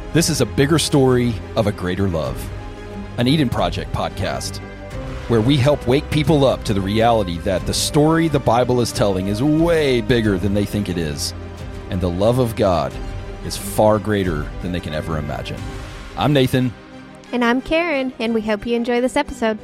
This is a bigger story of a greater love, an Eden Project podcast, where we help wake people up to the reality that the story the Bible is telling is way bigger than they think it is, and the love of God is far greater than they can ever imagine. I'm Nathan. And I'm Karen, and we hope you enjoy this episode.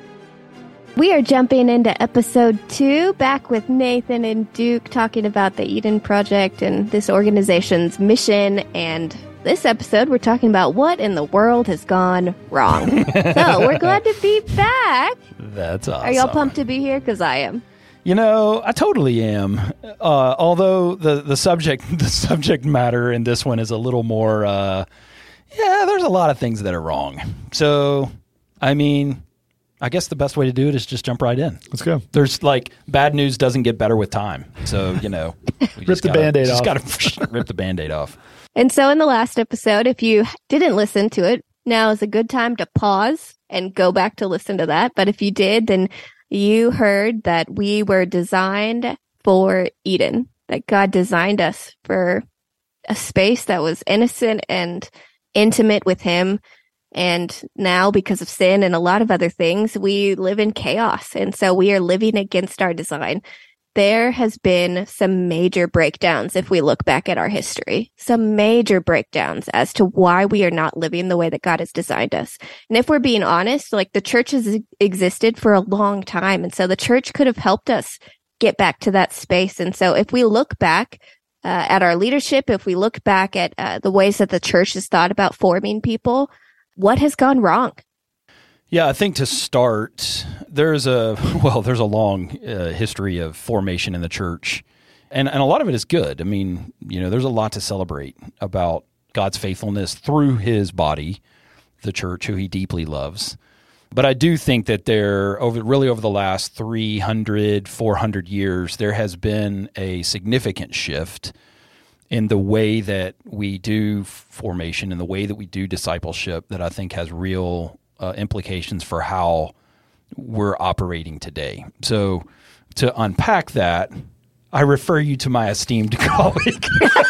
We are jumping into episode 2, back with Nathan and Duke talking about the Eden Project and this organization's mission. And this episode, we're talking about what in the world has gone wrong. So we're glad to be back. That's awesome. Are y'all pumped to be here? Because I am. You know, I totally am. Although the subject matter in this one is a little more, there's a lot of things that are wrong. So, I mean, I guess the best way to do it is just jump right in. Let's go. There's bad news doesn't get better with time. So, we rip the Band-Aid off. Just got to rip the Band-Aid off. And so in the last episode, if you didn't listen to it, now is a good time to pause and go back to listen to that. But if you did, then you heard that we were designed for Eden, that God designed us for a space that was innocent and intimate with Him. And now, because of sin and a lot of other things, we live in chaos. And so we are living against our design. There has been some major breakdowns if we look back at our history, some major breakdowns as to why we are not living the way that God has designed us. And if we're being honest, the church has existed for a long time. And so the church could have helped us get back to that space. And so if we look back at our leadership, if we look back at the ways that the church has thought about forming people, what has gone wrong? Yeah, I think to start, there's a long history of formation in the church, and a lot of it is good. I mean, there's a lot to celebrate about God's faithfulness through His body, the church, who He deeply loves. But I do think that over the last 300, 400 years, there has been a significant shift in the way that we do formation, in the way that we do discipleship, that I think has real implications for how we're operating today. So to unpack that, I refer you to my esteemed colleague,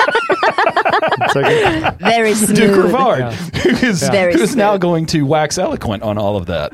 very smooth. Duke Rivard, who's now going to wax eloquent on all of that.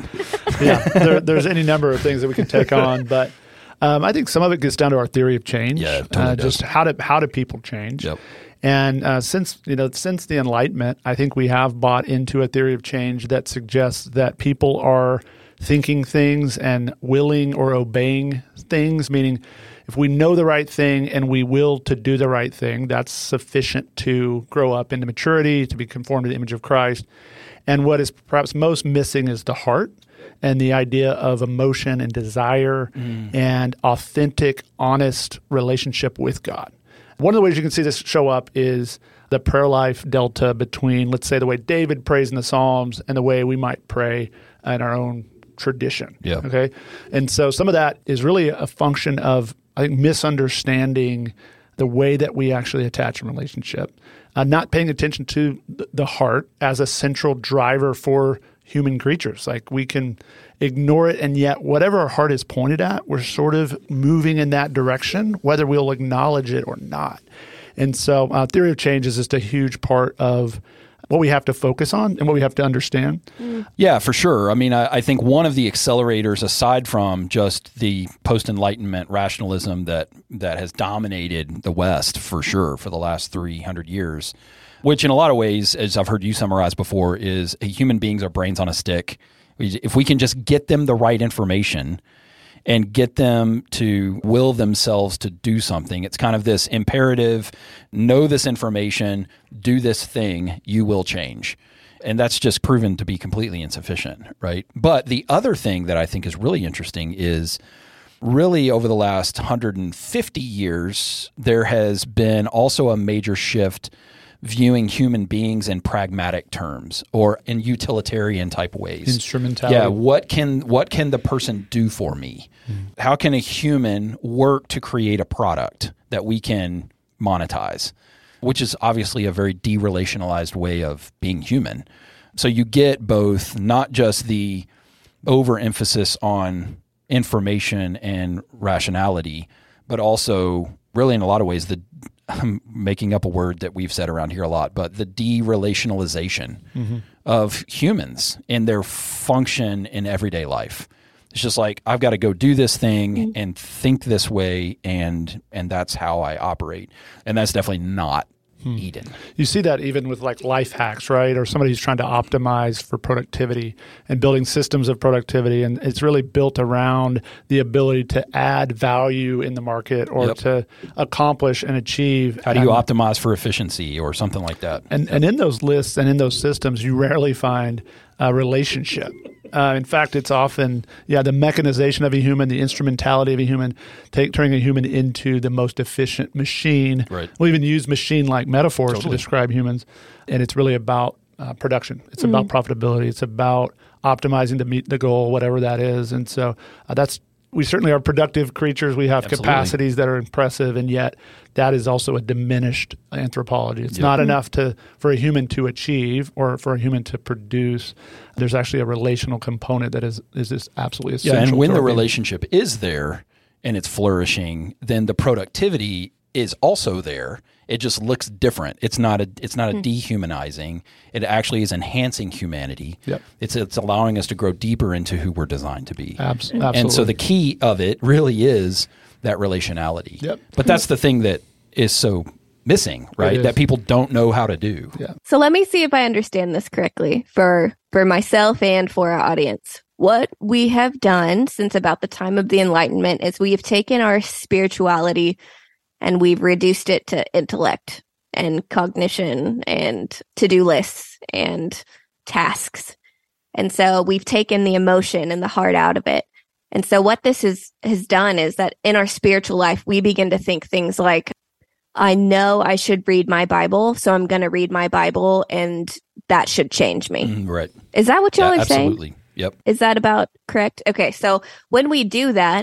Yeah, there's any number of things that we can take on, but I think some of it gets down to our theory of change. Yeah, totally just how do people change? Yep. And since the Enlightenment, I think we have bought into a theory of change that suggests that people are thinking things and willing or obeying things, meaning if we know the right thing and we will to do the right thing, that's sufficient to grow up into maturity, to be conformed to the image of Christ. And what is perhaps most missing is the heart and the idea of emotion and desire and authentic, honest relationship with God. One of the ways you can see this show up is the prayer life delta between, let's say, the way David prays in the Psalms and the way we might pray in our own tradition. Yeah. Okay. And so some of that is really a function of, I think, misunderstanding the way that we actually attach a relationship, not paying attention to the heart as a central driver for human creatures. We can ignore it, and yet whatever our heart is pointed at, we're sort of moving in that direction, whether we'll acknowledge it or not. And so theory of change is just a huge part of what we have to focus on and what we have to understand. Yeah, for sure. I mean, I think one of the accelerators, aside from just the post-Enlightenment rationalism that has dominated the West, for sure, for the last 300 years, which in a lot of ways, as I've heard you summarize before, is human beings are brains on a stick. If we can just get them the right information and get them to will themselves to do something, it's kind of this imperative, know this information, do this thing, you will change. And that's just proven to be completely insufficient, right? But the other thing that I think is really interesting is really over the last 150 years, there has been also a major shift viewing human beings in pragmatic terms or in utilitarian type ways. Instrumentality. Yeah, what can the person do for me? How can a human work to create a product that we can monetize? Which is obviously a very derelationalized way of being human. So you get both not just the overemphasis on information and rationality, but also really in a lot of ways I'm making up a word that we've said around here a lot, but the de-relationalization of humans and their function in everyday life. It's just like, I've got to go do this thing and think this way, and that's how I operate. And that's definitely not Eden. You see that even with like life hacks, right? Or somebody who's trying to optimize for productivity and building systems of productivity. And it's really built around the ability to add value in the market or to accomplish and achieve. How do you optimize for efficiency or something like that? And in those lists and in those systems, you rarely find a relationship. In fact, it's often, the mechanization of a human, the instrumentality of a human, turning a human into the most efficient machine. Right. We'll even use machine-like metaphors to describe humans. And it's really about production. It's about profitability. It's about optimizing to meet the goal, whatever that is. And so we certainly are productive creatures. We have capacities that are impressive, and yet that is also a diminished anthropology. It's not enough for a human to achieve or for a human to produce. There's actually a relational component that is just absolutely essential. Yeah, and when the relationship is there and it's flourishing, then the productivity is also there. It just looks different. It's not a dehumanizing. It actually is enhancing humanity. Yep. It's allowing us to grow deeper into who we're designed to be. Absolutely. And so the key of it really is that relationality. Yep. But that's the thing that is so missing, right? That people don't know how to do. Yeah. So let me see if I understand this correctly for myself and for our audience. What we have done since about the time of the Enlightenment is we have taken our spirituality and we've reduced it to intellect and cognition and to-do lists and tasks. And so we've taken the emotion and the heart out of it. And so what this has done is that in our spiritual life, we begin to think things like, I know I should read my Bible, so I'm going to read my Bible, and that should change me. Right. Is that what y'all are saying? Absolutely. Yep. Is that about correct? Okay, so when we do that,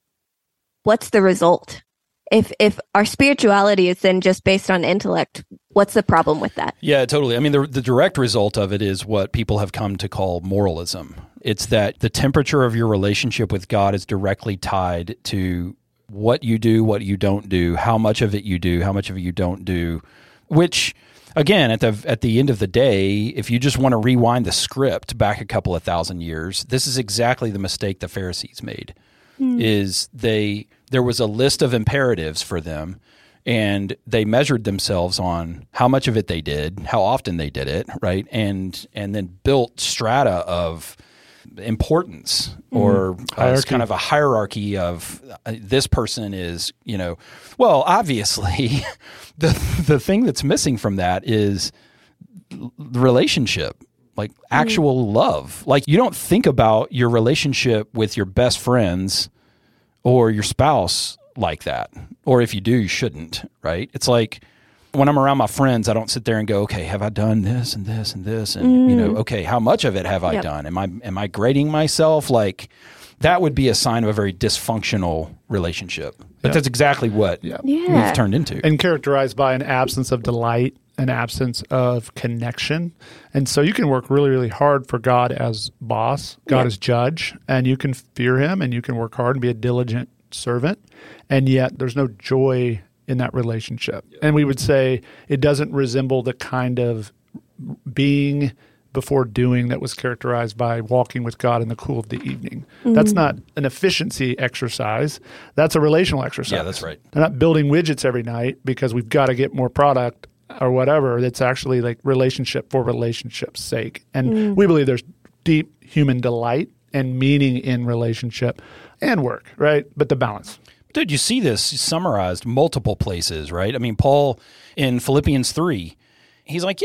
what's the result? If our spirituality is then just based on intellect, what's the problem with that? Yeah, totally. I mean, the direct result of it is what people have come to call moralism. It's that the temperature of your relationship with God is directly tied to what you do, what you don't do, how much of it you do, how much of it you don't do, which, again, at the end of the day, if you just want to rewind the script back a couple of thousand years, this is exactly the mistake the Pharisees made. There was a list of imperatives for them, and they measured themselves on how much of it they did, how often they did it, right? And then built strata of importance or kind of a hierarchy of this person is, well, obviously the thing that's missing from that is the relationship. Like actual love. Like you don't think about your relationship with your best friends or your spouse like that. Or if you do, you shouldn't, right? It's like when I'm around my friends, I don't sit there and go, okay, have I done this and this and this? And, okay, how much of it have I done? Am I grading myself? Like that would be a sign of a very dysfunctional relationship. But that's exactly what we've turned into. And characterized by an absence of delight, an absence of connection. And so you can work really, really hard for God as boss, God as judge, and you can fear him and you can work hard and be a diligent servant. And yet there's no joy in that relationship. And we would say it doesn't resemble the kind of being before doing that was characterized by walking with God in the cool of the evening. That's not an efficiency exercise. That's a relational exercise. Yeah, that's right. They're not building widgets every night because we've got to get more product or whatever. That's actually like relationship for relationship's sake. And we believe there's deep human delight and meaning in relationship and work, right? But the balance. Dude, you see this summarized multiple places, right? I mean, Paul in Philippians 3, he's like,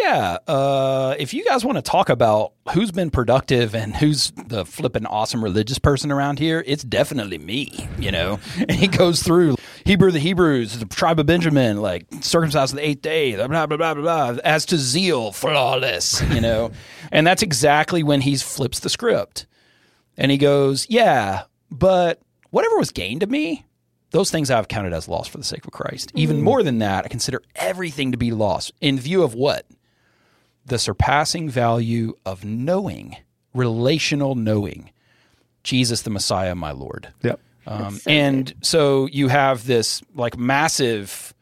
if you guys want to talk about who's been productive and who's the flippin' awesome religious person around here, it's definitely me, And he goes through Hebrew of the Hebrews, the tribe of Benjamin, like circumcised on the 8th day, blah, blah, blah, blah, blah. As to zeal, flawless, And that's exactly when he flips the script. And he goes, but whatever was gained to me, those things I've counted as loss for the sake of Christ. Even more than that, I consider everything to be lost in view of what? The surpassing value of knowing, relational knowing, Jesus the Messiah, my Lord. Yep. And so you have this like massive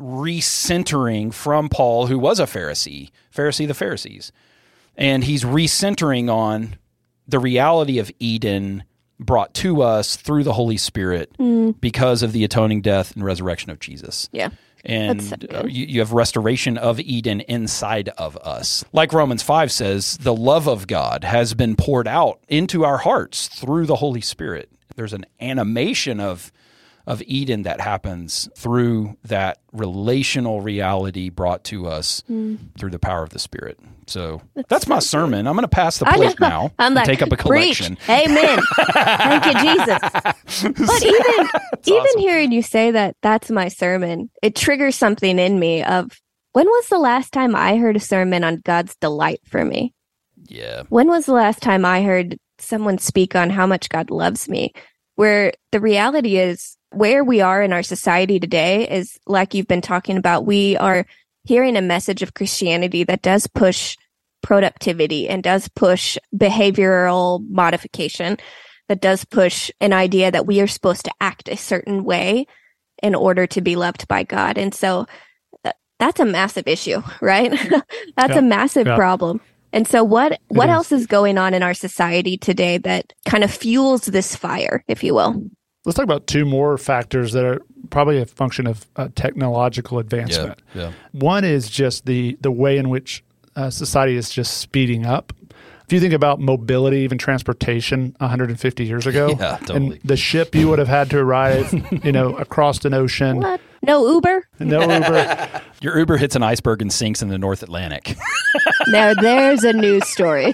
recentering from Paul, who was a Pharisee the Pharisees. And he's recentering on the reality of Eden brought to us through the Holy Spirit because of the atoning death and resurrection of Jesus. Yeah. And you have restoration of Eden inside of us. Like Romans 5 says, the love of God has been poured out into our hearts through the Holy Spirit. There's an animation of Eden that happens through that relational reality brought to us through the power of the Spirit. So that's my sermon. I'm going to pass the plate now and take up a collection. Preach. Amen. Thank you, Jesus. But even hearing you say that, that's my sermon, it triggers something in me of, when was the last time I heard a sermon on God's delight for me? Yeah. When was the last time I heard someone speak on how much God loves me? Where the reality is, where we are in our society today is, like you've been talking about, we are hearing a message of Christianity that does push productivity and does push behavioral modification, that does push an idea that we are supposed to act a certain way in order to be loved by God. And so that's a massive issue, right? That's a massive problem. And so what else is going on in our society today that kind of fuels this fire, if you will? Let's talk about two more factors that are probably a function of technological advancement. Yeah. One is just the way in which society is just speeding up. If you think about mobility, even transportation 150 years ago, totally. And the ship you would have had to arrive, across an ocean. What? No Uber? No Uber. Your Uber hits an iceberg and sinks in the North Atlantic. Now there's a news story.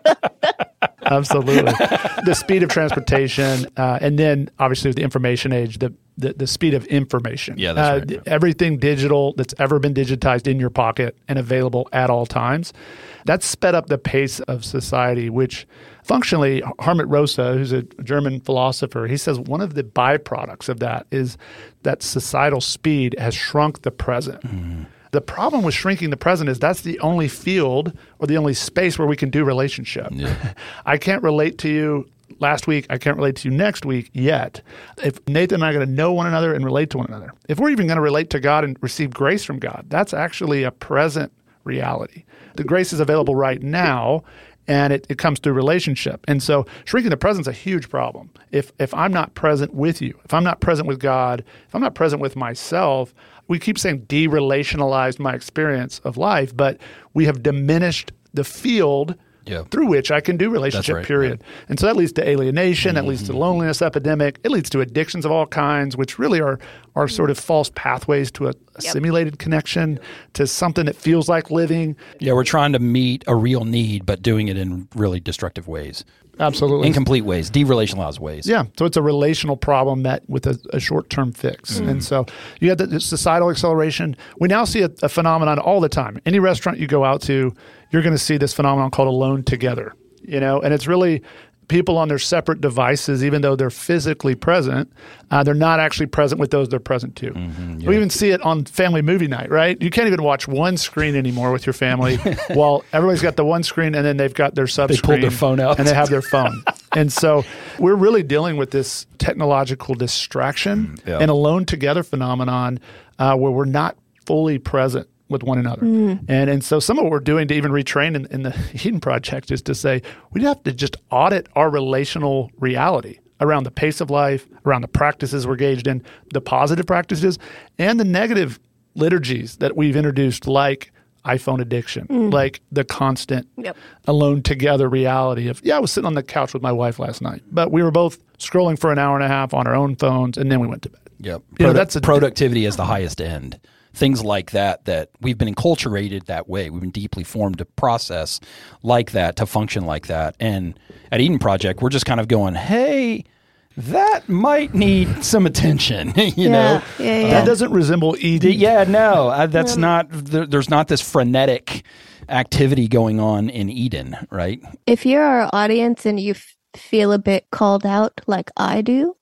Absolutely. The speed of transportation, and then obviously with the information age, the speed of information. Yeah, that's right. Everything digital that's ever been digitized in your pocket and available at all times. That's sped up the pace of society, which functionally, Hermann Rosa, who's a German philosopher, he says one of the byproducts of that is that societal speed has shrunk the present. Mm-hmm. The problem with shrinking the present is that's the only field or the only space where we can do relationship. Yeah. I can't relate to you last week. I can't relate to you next week yet. If Nathan and I are going to know one another and relate to one another, if we're even going to relate to God and receive grace from God, that's actually a present reality. The grace is available right now, and it comes through relationship. And so shrinking the present is a huge problem. If I'm not present with you, if I'm not present with God, if I'm not present with myself, we keep saying de-relationalized my experience of life, but we have diminished the field through which I can do relationship, period. Yeah. And so that leads to alienation, that leads to loneliness epidemic, it leads to addictions of all kinds, which really are sort of false pathways to a simulated connection, to something that feels like living. Yeah, we're trying to meet a real need, but doing it in really destructive ways. Absolutely. Incomplete ways, de-relationalized ways. Yeah, so it's a relational problem met with a short-term fix. Mm. And so you have the societal acceleration. We now see a phenomenon all the time. Any restaurant you go out to, you're going to see this phenomenon called alone together, and it's really people on their separate devices, even though they're physically present, they're not actually present with those they're present to. Mm-hmm, yeah. We even see it on family movie night, right? You can't even watch one screen anymore with your family while everybody's got the one screen and then they've got their sub-screen. They pulled their phone out. And they have their phone. And so we're really dealing with this technological distraction and alone together phenomenon where we're not fully present with one another. Mm. And so some of what we're doing to even retrain in the Eden Project is to say we have to just audit our relational reality around the pace of life, around the practices we're engaged in, the positive practices, and the negative liturgies that we've introduced, like iPhone addiction, like the constant alone together reality of, I was sitting on the couch with my wife last night, but we were both scrolling for an hour and a half on our own phones, and then we went to bed. Yep. That's productivity as the highest end. Things like that we've been enculturated that way. We've been deeply formed to process like that, to function like that. And at Eden Project, we're just kind of going, hey, that might need some attention, you know? Yeah. That doesn't resemble Eden. Yeah, no, that's not, there's not this frenetic activity going on in Eden, right? If you're our audience and you feel a bit called out like I do,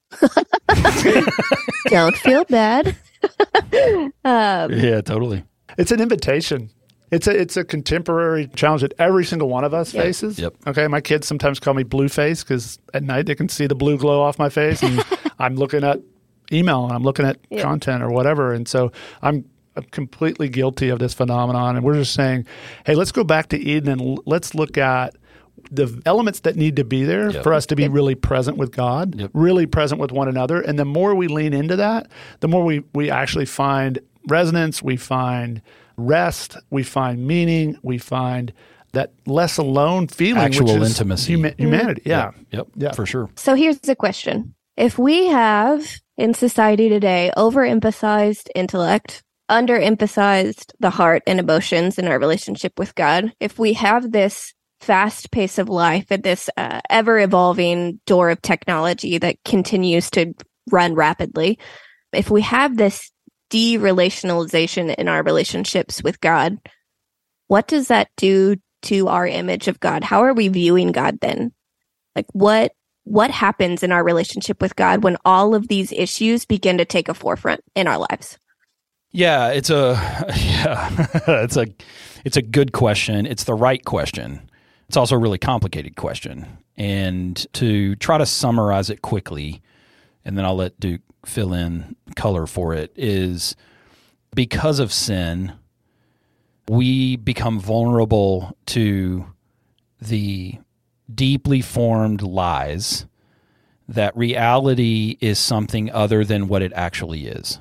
don't feel bad. Yeah, totally. It's an invitation. It's a contemporary challenge that every single one of us faces. Yep. Okay, my kids sometimes call me blue face because at night they can see the blue glow off my face, and I'm looking at email and I'm looking at content or whatever, and so I'm completely guilty of this phenomenon. And we're just saying, hey, let's go back to Eden and let's look at the elements that need to be there for us to be really present with God, really present with one another. And the more we lean into that, the more we actually find resonance, we find rest, we find meaning, we find that less alone feeling, actual which is intimacy, humanity. Yeah. Yep, for sure. So here's the question. If we have in society today overemphasized intellect, underemphasized the heart and emotions in our relationship with God, if we have this fast pace of life and this ever-evolving door of technology that continues to run rapidly, if we have this de-relationalization in our relationships with God, what does that do to our image of God? How are we viewing God then? Like what happens in our relationship with God when all of these issues begin to take a forefront in our lives? Yeah, it's a good question. It's the right question. It's also a really complicated question. And to try to summarize it quickly, and then I'll let Duke fill in color for it, is because of sin, we become vulnerable to the deeply formed lies that reality is something other than what it actually is.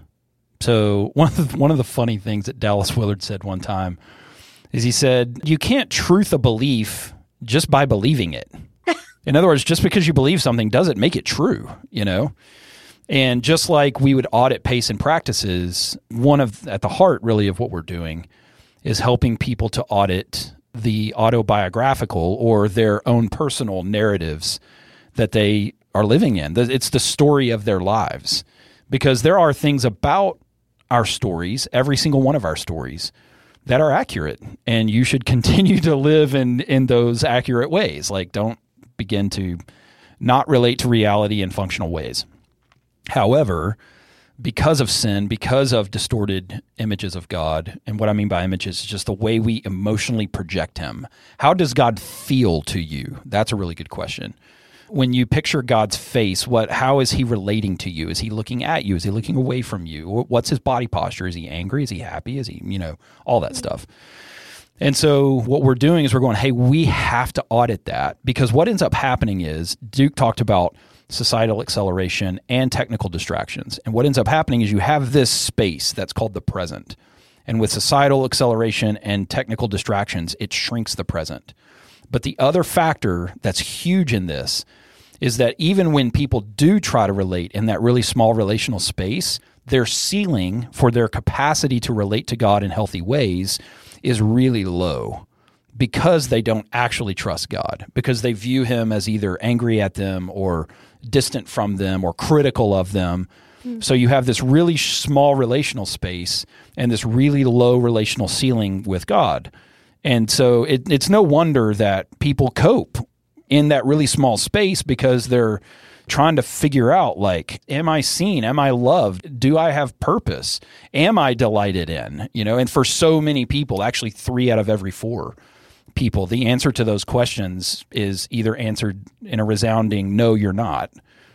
So one of the funny things that Dallas Willard said one time is he said, you can't truth a belief just by believing it. In other words, just because you believe something doesn't make it true, you know? And just like we would audit pace and practices, at the heart really of what we're doing is helping people to audit the autobiographical or their own personal narratives that they are living in. It's the story of their lives. Because there are things about our stories, every single one of our stories, that are accurate. And you should continue to live in those accurate ways. Like, don't begin to not relate to reality in functional ways. However, because of sin, because of distorted images of God, and what I mean by images is just the way we emotionally project him. How does God feel to you? That's a really good question. When you picture God's face, how is he relating to you? Is he looking at you? Is he looking away from you? What's his body posture? Is he angry? Is he happy? Is he, all that stuff. And so what we're doing is we're going, hey, we have to audit that, because what ends up happening is Duke talked about societal acceleration and technical distractions. And what ends up happening is you have this space that's called the present. And with societal acceleration and technical distractions, it shrinks the present. But the other factor that's huge in this is that even when people do try to relate in that really small relational space, their ceiling for their capacity to relate to God in healthy ways is really low, because they don't actually trust God, because they view him as either angry at them or distant from them or critical of them. So you have this really small relational space and this really low relational ceiling with God. And so it's no wonder that people cope in that really small space, because they're trying to figure out, like, am I seen? Am I loved? Do I have purpose? Am I delighted in? And for so many people, actually 3 out of every 4 people, the answer to those questions is either answered in a resounding, no, you're not.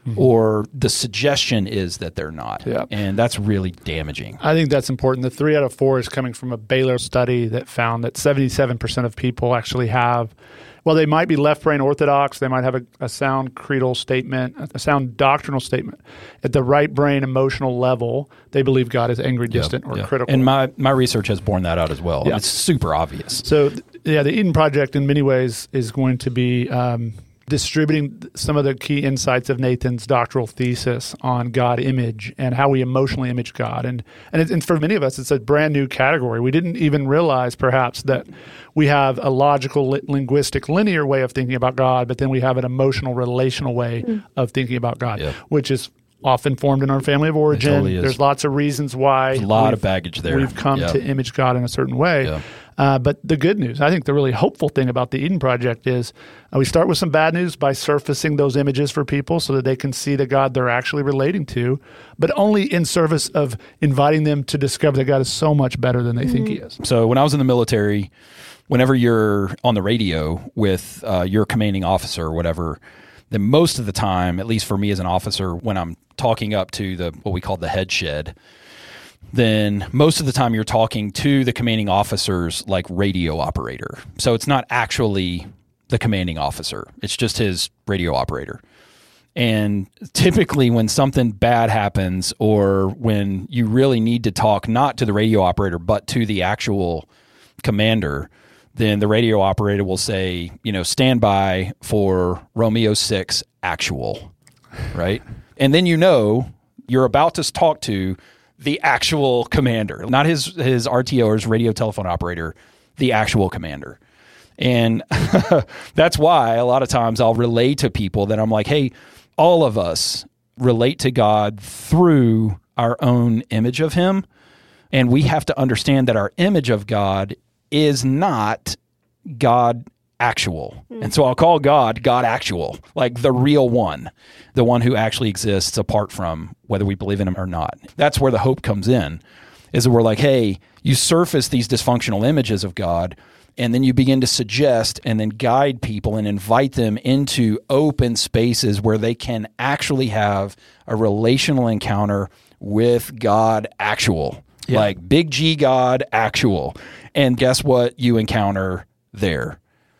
Or the suggestion is that they're not. Yeah. And that's really damaging. I think that's important. The 3 out of 4 is coming from a Baylor study that found that 77% of people actually have, they might be left brain orthodox, they might have a sound creedal statement, a sound doctrinal statement. At the right brain emotional level, they believe God is angry, distant, or critical. And my research has borne that out as well. Yeah. It's super obvious. So, the Eden Project in many ways is going to be distributing some of the key insights of Nathan's doctoral thesis on God image and how we emotionally image God. And for many of us, it's a brand new category. We didn't even realize perhaps that we have a logical, linguistic, linear way of thinking about God, but then we have an emotional, relational way of thinking about God, which is often formed in our family of origin. Totally is. There's lots of reasons why. There's a lot of baggage there. We've come to image God in a certain way. But the good news, I think the really hopeful thing about the Eden Project is we start with some bad news by surfacing those images for people so that they can see the God they're actually relating to, but only in service of inviting them to discover that God is so much better than they think he is. So when I was in the military, whenever you're on the radio with your commanding officer or whatever, then most of the time, at least for me as an officer, when I'm talking up to what we call the head shed, then most of the time you're talking to the commanding officer's like radio operator. So it's not actually the commanding officer. It's just his radio operator. And typically when something bad happens or when you really need to talk not to the radio operator but to the actual commander, then the radio operator will say, stand by for Romeo 6 actual, right? And then you're about to talk to the actual commander, not his RTO or his radio telephone operator, the actual commander. And that's why a lot of times I'll relay to people that I'm like, hey, all of us relate to God through our own image of him. And we have to understand that our image of God is not God actual. And so I'll call God actual, like the real one, the one who actually exists apart from whether we believe in him or not. That's where the hope comes in, is that we're like, hey, you surface these dysfunctional images of God, and then you begin to suggest and then guide people and invite them into open spaces where they can actually have a relational encounter with God actual, like big G God actual. And guess what you encounter there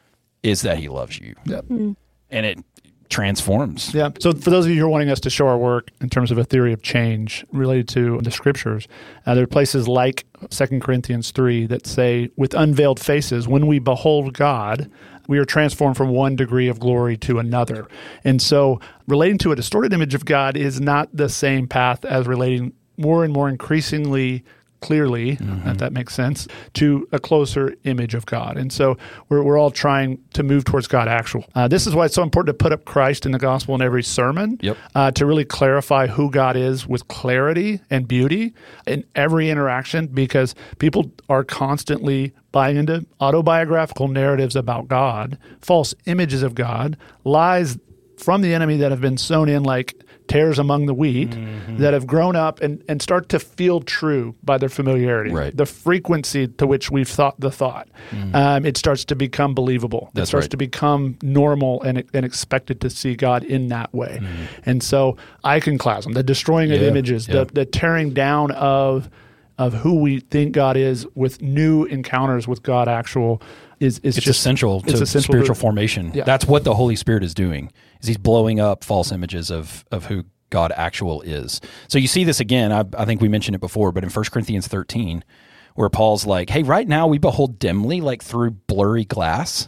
is that he loves you. Yep. And it transforms. Yeah. So for those of you who are wanting us to show our work in terms of a theory of change related to the scriptures, there are places like 2 Corinthians 3 that say, with unveiled faces, when we behold God, we are transformed from one degree of glory to another. And so relating to a distorted image of God is not the same path as relating more and more increasingly clearly, if that makes sense, to a closer image of God. And so we're all trying to move towards God actual. This is why it's so important to put up Christ in the gospel in every sermon, to really clarify who God is with clarity and beauty in every interaction, because people are constantly buying into autobiographical narratives about God, false images of God, lies from the enemy that have been sown in like tares among the wheat, that have grown up and start to feel true by their familiarity. Right. The frequency to which we've thought the thought. It starts to become believable. That's it starts right. to become normal and expected to see God in that way. And so iconoclasm, the destroying of images, the tearing down of who we think God is with new encounters with God actual is just essential to spiritual formation. Yeah. That's what the Holy Spirit is doing, is he's blowing up false images of who God actual is. So you see this again, I think we mentioned it before, but in 1 Corinthians 13, where Paul's like, hey, right now we behold dimly, like through blurry glass,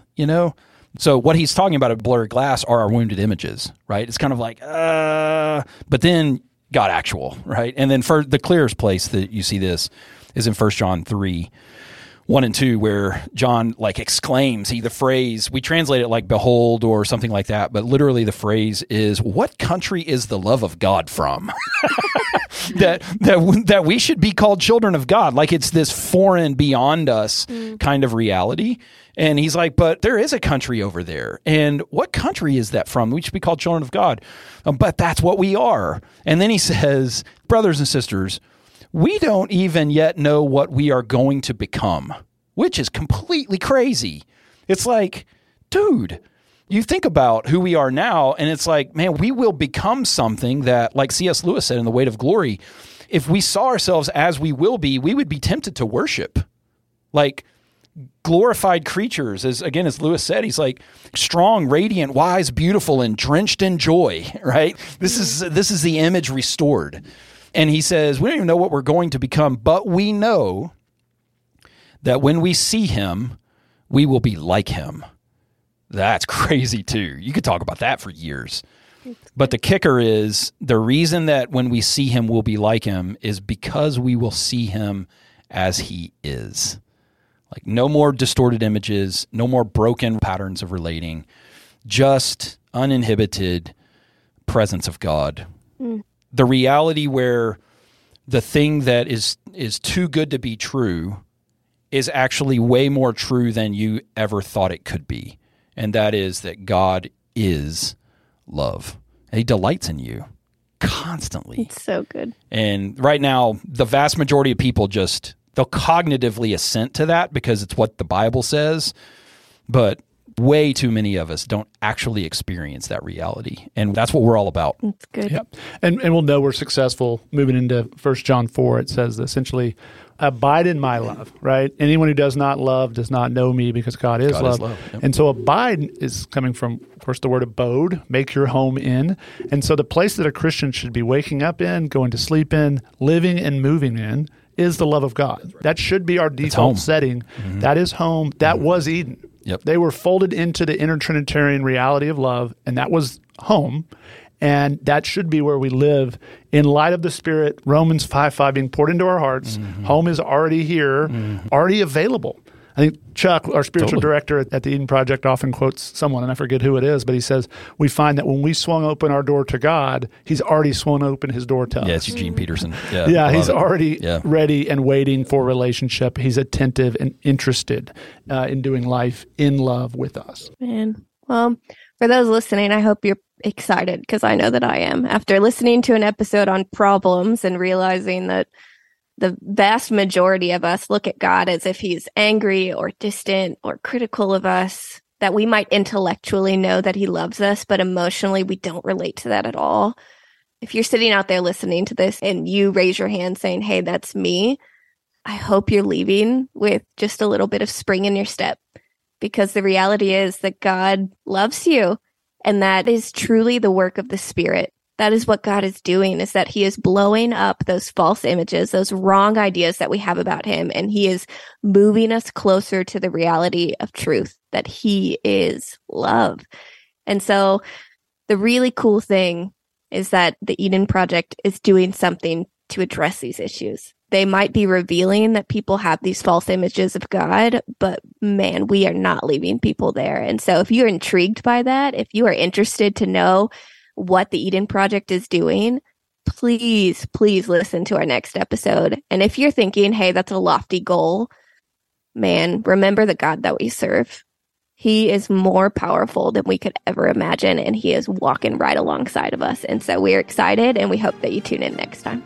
So what he's talking about, a blurry glass, are our wounded images, right? It's kind of like, but then God actual, right? And then for the clearest place that you see this is in 1 John 3, 1 and 2, where John like exclaims, the phrase, we translate it like behold or something like that, but literally the phrase is, what country is the love of God from? that we should be called children of God. Like it's this foreign, beyond us kind of reality. And he's like, but there is a country over there. And what country is that from? We should be called children of God. But that's what we are. And then he says, brothers and sisters, we don't even yet know what we are going to become, which is completely crazy. It's like, dude, you think about who we are now, and it's like, man, we will become something that, like C.S. Lewis said in The Weight of Glory, if we saw ourselves as we will be, we would be tempted to worship. Like glorified creatures, as Lewis said, he's like strong, radiant, wise, beautiful, and drenched in joy, right? This is the image restored. And he says, we don't even know what we're going to become, but we know that when we see him, we will be like him. That's crazy too. You could talk about that for years. But the kicker is, the reason that when we see him, we'll be like him is because we will see him as he is. Like no more distorted images, no more broken patterns of relating, just uninhibited presence of God. The reality where the thing that is too good to be true is actually way more true than you ever thought it could be. And that is that God is love. And he delights in you constantly. It's so good. And right now, the vast majority of people they'll cognitively assent to that because it's what the Bible says. But way too many of us don't actually experience that reality. And that's what we're all about. That's good. Yeah. And we'll know we're successful moving into 1 John 4. It says essentially, abide in my love, right? Anyone who does not love does not know me, because God is love. Yep. And so abide is coming from, of course, the word abode, make your home in. And so the place that a Christian should be waking up in, going to sleep in, living and moving in is the love of God. That should be our default setting. Mm-hmm. That is home. That was Eden. Yep. They were folded into the intertrinitarian reality of love, and that was home. And that should be where we live in light of the Spirit, Romans 5:5 being poured into our hearts. Mm-hmm. Home is already here, already available. I think Chuck, our spiritual director at the Eden Project, often quotes someone, and I forget who it is, but he says, we find that when we swung open our door to God, he's already swung open his door to us. Yeah, it's Eugene Peterson. Yeah, he's already ready and waiting for relationship. He's attentive and interested in doing life in love with us. Man, well, for those listening, I hope you're excited, because I know that I am. After listening to an episode on problems and realizing that the vast majority of us look at God as if he's angry or distant or critical of us, that we might intellectually know that he loves us, but emotionally we don't relate to that at all. If you're sitting out there listening to this and you raise your hand saying, hey, that's me, I hope you're leaving with just a little bit of spring in your step, because the reality is that God loves you, and that is truly the work of the Spirit. That is what God is doing, is that he is blowing up those false images, those wrong ideas that we have about him. And he is moving us closer to the reality of truth, that he is love. And so the really cool thing is that the Eden Project is doing something to address these issues. They might be revealing that people have these false images of God, but man, we are not leaving people there. And so if you're intrigued by that, if you are interested to know what the Eden Project is doing, please listen to our next episode. And if you're thinking, hey, that's a lofty goal, man, remember the God that we serve. He is more powerful than we could ever imagine, and he is walking right alongside of us. And so we're excited, and we hope that you tune in next time.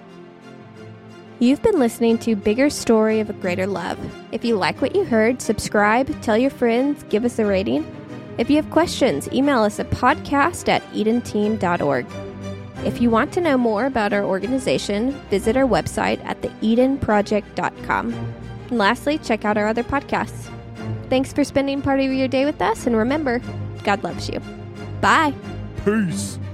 You've been listening to Bigger Story of a Greater Love. If you like what you heard, subscribe, tell your friends, give us a rating. If you have questions, email us at podcast@edenteam.org. If you want to know more about our organization, visit our website at theedenproject.com. And lastly, check out our other podcasts. Thanks for spending part of your day with us, and remember, God loves you. Bye. Peace.